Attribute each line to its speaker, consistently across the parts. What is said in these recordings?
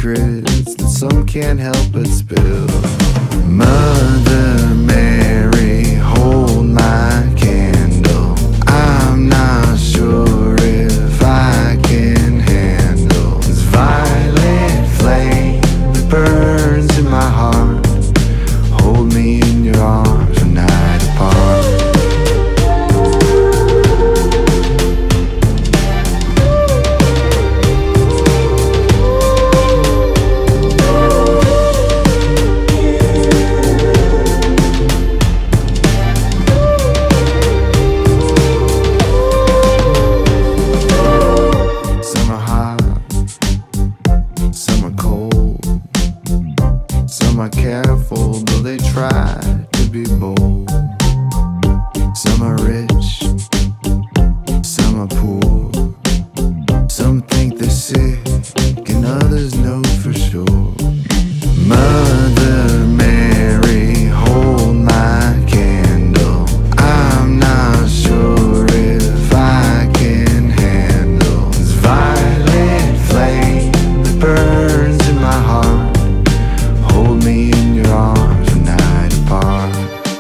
Speaker 1: secrets that some can't help but spill. Mother Mary, hold my candle. I'm not sure if I can handle this violet flame that burns in my heart. Hold me in your arms when I depart. Some are cold, some are careful, but they try to be bold. Some are rich, some are poor. Some think they're sick, and others know for sure. Mother Mary, hold my candle. I'm not sure if I can handle this violet flame that burns in my heart. Hold me in your arms when I depart.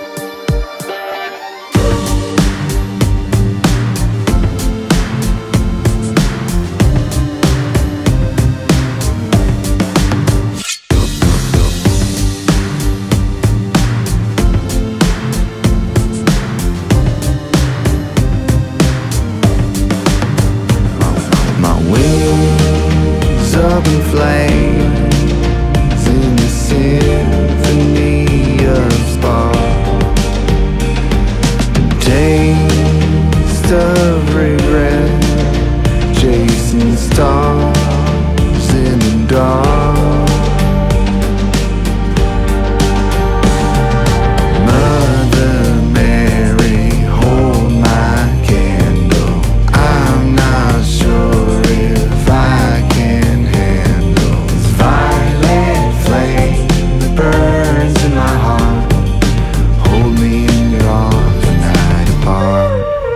Speaker 1: My wings up in flames in the symphony of sparks. Taste of regret, chasing stars in the dark. Mother Mary, hold my candle. I'm not sure if I can handle this violet flame that burns in my heart. Hold me in your arms when I depart.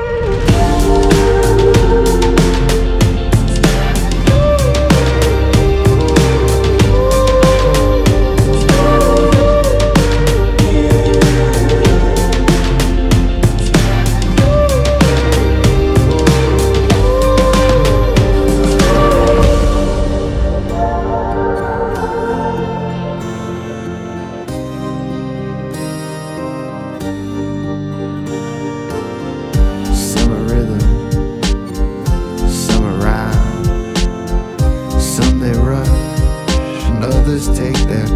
Speaker 1: Some are rhythm, some are rhyme. Some they rush, and others take their